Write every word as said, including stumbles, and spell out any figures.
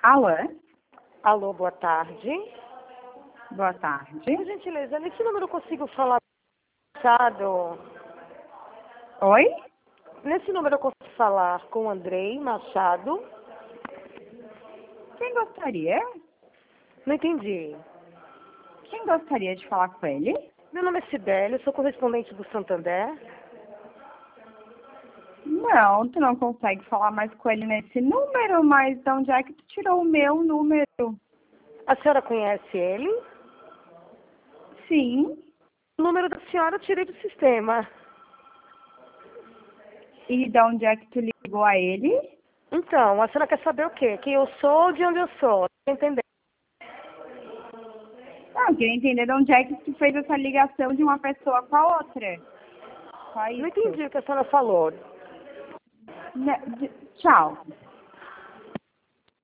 Alô? Alô, boa tarde. Boa tarde. Por gentileza, nesse número eu consigo falar Machado? Oi? Nesse número eu consigo falar com o Andrei Machado? Quem gostaria? Não entendi. Quem gostaria de falar com ele? Meu nome é Cibele, sou correspondente do Santander. Não, tu não consegue falar mais com ele nesse número, mas de onde é que tu tirou o meu número? A senhora conhece ele? Sim. O número da senhora eu tirei do sistema. E de onde é que tu ligou a ele? Então, a senhora quer saber o quê? Quem eu sou ou de onde eu sou? Tá entendendo? Não, eu queria entender de onde é que tu fez essa ligação de uma pessoa com a outra. Só Não isso. entendi o que a senhora falou. Ne- de- Tchau.